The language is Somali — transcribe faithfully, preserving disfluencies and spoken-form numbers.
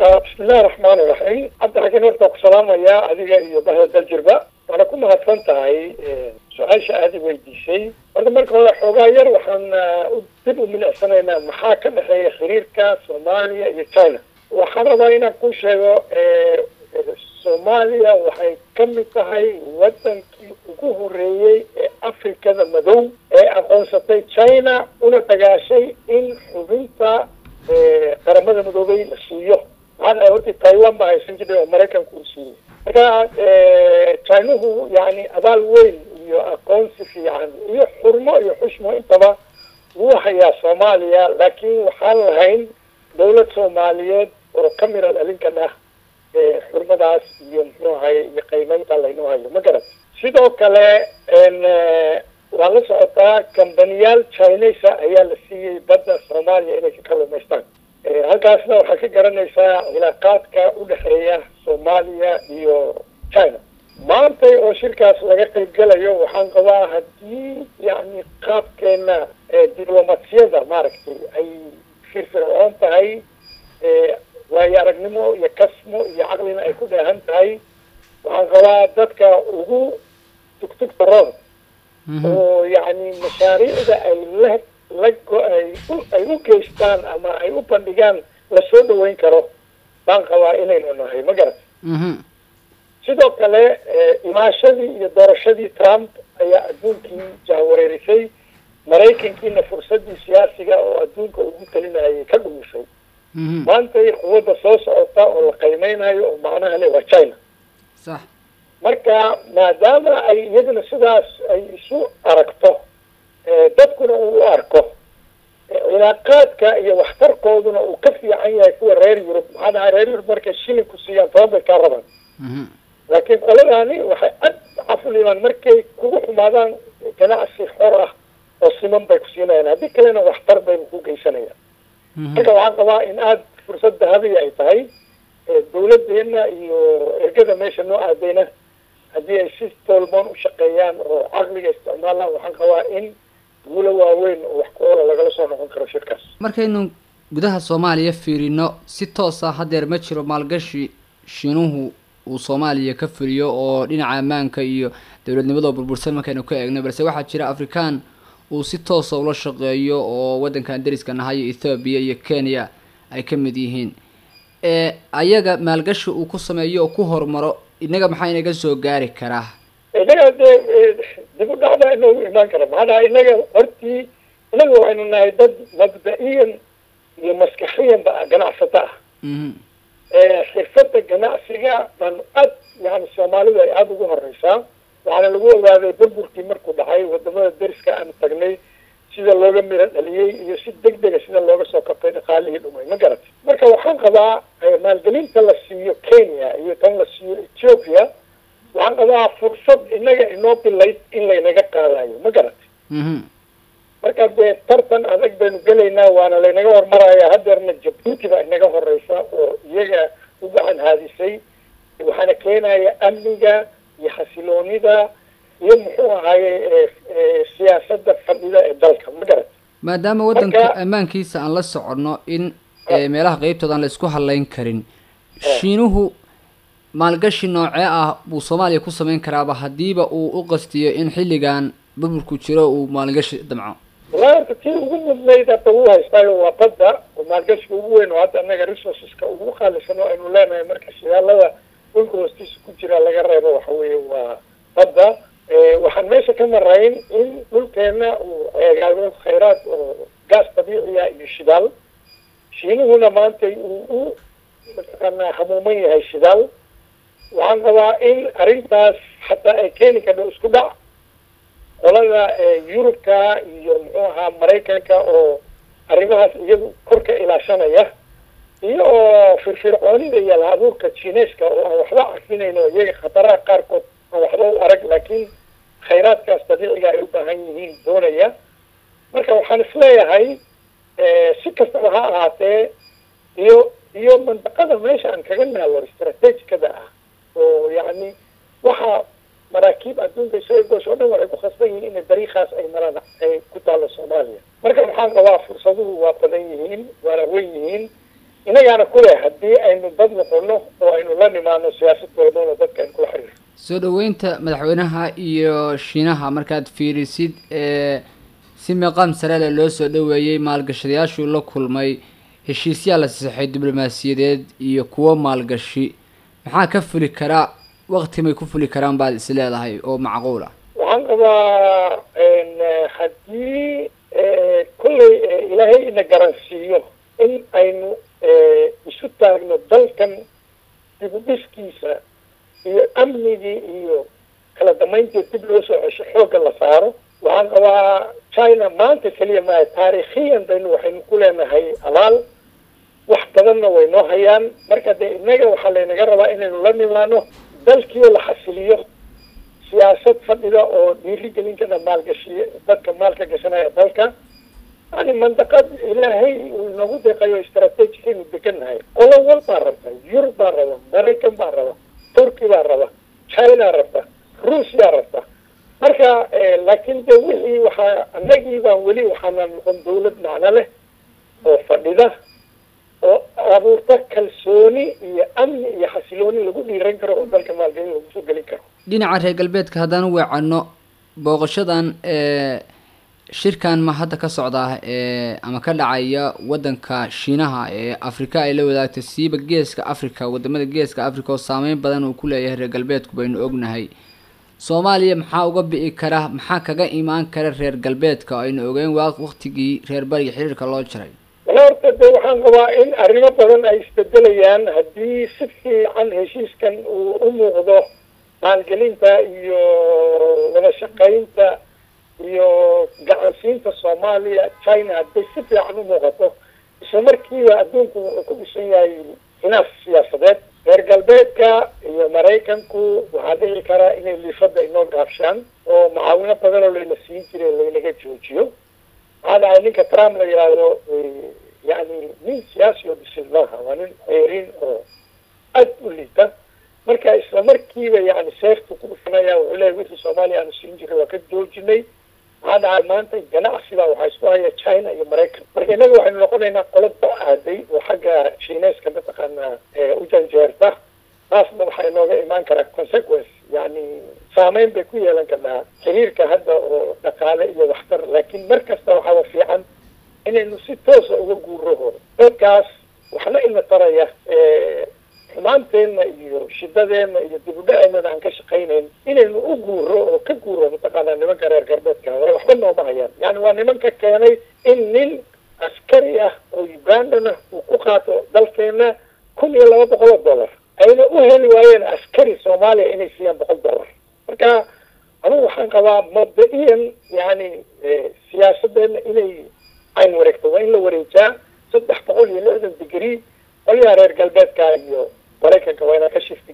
بسم الله الرحمن الرحيم. عبد الحكيم ورتك سلام يا أديك يبهد الجربة. أنا كم هتفنت هاي سؤال شهادي ويدي شيء. وده مركز الله حجاير وحنا تبوا من السنة محاكمة هي خريركا سوماليا يتشاينا. وحنا ضاينا كل شيء سوماليا وحي كم تهاي وطن كوهورية أفريقيا المدو أقونستي تشاينا ونتجاشي إن حبيبة qaramada midoobay la siiyo waxaan horta Taiwan baa aysan jirin Mareykan ku siiyay marka Chinahu yani abaal weyn iyo aqoonsi fiican iyo xurmo iyo xushmo intaba wuu hayaa Soomaaliya laakiin waxaan lahayn dawlad Soomaaliyeed oo kamira dhalinkan ah xurmadaas iyo muxuu ahay iyo qiimaynta la inoo hayo ma garan sidoo kale in waa la socotaa kambaniyaal Chinese ayaa la siiyay badda Soomaaliya inay ka kalluumaystaan halkaasna waxaa ka garanaysaa cilaaqaadka u dhexeeya Soomaaliya iyo China maanta oo shirkaas laga qayb galayo waxaan qabaa haddii yani qaabkeena diblomaasiyada maaragtay ay firfircoon tahay waayo aragnimo iyo kasmo iyo caqlina ay ku dheehan tahay waxaan qabaa dadka ugu tugtugta roon oo yani mashaariicda ay la ay u geystaan ama ay u bandhigaan la soo dhaweyn karo baan qabaa inaynu nahay ma garat sidoo kale imaashadii iyo doorashadii Trump ayaa adduunkii jahwareerisay Mareykankiina fursadii siyaasiga oo adduunka ugu talinayay ka dhumisay maanta quwadda soo socota oo la qiimeynayo oo macnaha leh waa China صح marka maadaama ay iyaduna sidaas ay isu aragto dadkuna uu arko cilaaqaadka iyo waxtarkooduna uu ka fiican yahay kuwa reer Yurub maxaa reer Yurub markay shilin ku siiyaan toban ka raban laakiin qoladani waxay aad cafliman markay kugu xumaadaan ganacsi xor ah oo siman bay ku siinayaan haddii kalena waxtar bay ku geysanayaan marka waxaan qabaa in aad fursad dahabi ay tahay dawladeena iyo ergada meesha noo aadayna haddii ay si tolmoon u shaqeeyaan oo caqliga isticmaalaan waxaan qabaa in guulo waaweyn oo wax ku oola lagala soo noqon karo shirkaas markaynu gudaha Soomaaliya fiirino si toos ah hadeer ma jiro maalgashi shiinuhu uu Soomaaliya ka furiyo oo dhinaca ammaanka iyo dawladnimada burbursan markaynu ka eegno balse waxaa jira Afrikaan uu si toos ah ula shaqeeyo oo wadankan dariska nahay Ethiopia iyo Kenya ay ka mid yihiin ee ayaga maalgashi uu ku sameeyo oo ku hormaro inaga maxay inaga soo gaari karaa inaga dib u dhacda inuu imaan karo maxaa inaga hortii inaga waxaynu nahay dad mabda'iyan iyo maskaxiyan ganacsata ah ee xirfadda ganacsiga baan aad yani Soomaalidu ay aad ugu horeysaa waxaana lagu ogaaday burburkii markuu dhacay wadamada dariska aan tagnay sida looga mira dhaliyay iyo si degdeg ah sida looga soo kabtay dhaqaalihii dhumay ma garat marka waxaan qabaa maalgelinta la siiyo Kenya iyo tan la siiyo Ethiopia waxaan qabaa fursad inaga inoo bilayd in laynaga qaadayo ma garat marka dee tartan adag baynu gelaynaa waana laynaga hormaraya hadeerna Djibouti baa inaga horeysa oo iyaga u gacan haadisay waxaana keenaya amniga iyo xasiloonida iyo muxuu ahaye siyaasadda fadhida ee dalka ma garat maadaama wadanka ammaankiisa aan la socono in meelaha qaybtooda aan la isku halayn karin shiinuhu maalgashi noocee ah buu Soomaaliya ku sameyn karaaba hadiiba uu u qastiyo in xilligan burburku jiro uu maalgashi damco walaal tii ugu mudnayda uu haystaayo waa badda oo maalgashi ugu weyn oo hadda anaga resourceska ugu qaalisan oo aynu leenahay marka shidaalada dhulka hoostiisa ku jira laga reebo waxa weeye waa badda waxaan meesha ka marayn in dhulkeena uu eegaado khayraad oo gaas dabiici ah iyo shidaal shiinuhuna maanta uu mataqaanaa hamuuman yahay shidaal waxaan qabaa in arrintaas xataa ay keeni karto isku dhac qolada Yurubka iyo muxuu ahaa Mareykanka oo arrimahaas iyagu korka ilaashanaya iyo firfircoonida iyo hal-abuurka Chineska oo aan waxba arkinayno iyaga khataraha qaarkood aan waxba u arag laakiin khayraadkaas dabiiciga ay u baahan yihiin doonaya marka waxaan isleeyahay si kastaba ha ahaatee iyo iyo mandaqada meesha aan kaga naalo istaraatiijikada ah oo yani waxa maraakiib adduunka soo goosho dhan waxay ku khasban yihiin in dariiqaas ay maraan ay ku taalo Soomaaliya marka waxaan qabaa fursaduhu waa badan yihiin waana weyn yihiin inagaana ku leh haddii aynu dad noqono oo aynu la nimaano siyaasad walbana dadka aynu kula xiriirno. soo dhaweynta madaxweynaha iyo shiinaha markaad fiirisid ee si maqaam sare leh loo soo dhaweeyey maalgashadayaashuu la kulmay heshiisyaa la saxay diblomaasiyadeed iyo kuwo maalgashi maxaa ka fuli karaa waqti may ku fuli karaan baad is leedahay oo macquul ah? waxaan qabaa haddii kolley ilaahay ina garansiiyo in aynu isu taagno dalkan dib u dhiskiisa iyo amnigii iyo kala damayntii dib loo soo cesho xoogga la saaro. waxaan qabaa china maanta keliya maaha taariikhiyan baynu waxaynu ku leenahay abaal wax badanna way noo hayaan. marka dee innaga waxaa laynaga rabaa inaynu la nimaano dalkiio la xasiliyo siyaasad fadhida oo dhiirigelin kana maalgashiye dadka maalka gashanaya dalka. yani mandaqad ilaahay uu inagu deeqayo strategic aynu degannahay. qolo wal baa rabta, yurub baa raba, maraykan baa raba, turki baa raba, china rabta, ruusiyaa rabta. marka laakiin de wixii waxaa annagii baan weli waxaana noqon dawlad macno leh oo fadhida oo abuurta kalsooni iyo amni iyo xasilooni lagu dhiiran karo oo dalka maalgelin lagu soo gelin karo. dhinaca reer galbeedka haddaan u weecanno booqashadan ee shirkan ma hadda ka socda ee ama ka dhacaya waddanka shiinaha ee afrika ay la wadaagtay siiba geeska africa wadamada geeska africa oo saameyn badan uu ku leeyahay reer galbeedku baynu ognahay. soomaaliya maxaa uga bi'i kara maxaa kaga imaan kara reer galbeedka aynu ogeyn waqtigii reer bariga xiriirka loo jiray? horta de waxaan qabaa in arrimo badan ay isbedelayaan haddii si fiican heshiiskan uu u muuqdo maalgelinta iyo wada shaqaynta iyo gacansiinta soomaaliya china hadday si fiican u muuqato isla markiiba adduunku wuxuu ku dhisan yahay hinaas siyaasadeed. reer galbeedka iyo maraykanku waxaa dhici karaa inay liifada inoo gaabshaan oo macaawino badan oo layna siin jiray laynaga joojiyo. waxaa dhahay ninka trump la yidhaahdo yani nin siyaasi oo dhisin maaha, waa nin ceerin oo aad u liita. marka isla markiiba yani seeftu ku dhufanaya wuxuu leeyahy wixii soomaaliya aanu siin jiray waa ka joojinay. waxaa dhahay maanta ganacsiba waxaa isku haya china iyo maraykan. marka innaga waxaynu noqonaynaa qolo doo aaday oo xagga shiineeska mataqaanaa u janjeerta. taasna waxaa inooga imaan karaa consequence, yani saameyn bay ku yeelan karnaa xiriirka hadda oo dhaqaale iyo waxtar. laakiin mar kasta waxaaba fiican inaynu si toosa uga guurahooda dadkaas waxna ina taraya xumaanteenna iyo shidadeenna iyo dib u dhaceennana aan ka shaqaynayn inaynu u guuro oo ka guuro mataqaanaa nimanka reer galbeedka hore waxba nooma hayaan. yani waa nimanka keenay in nin askari ah oo ugandana uu ku qaato dalkeena kun iyo laba boqol oo dollar ayna u heli waayeen askari soomaaliya inay siiyaan boqol dollar. marka anugu waxaan qabaa mabda-iyan yani siyaasadeena inay ayn wareegto waa in la wareejaa saddex boqol iyo lixdan degree qolyaha reer galbeedka iyo maraykanka waa inaa ka shifti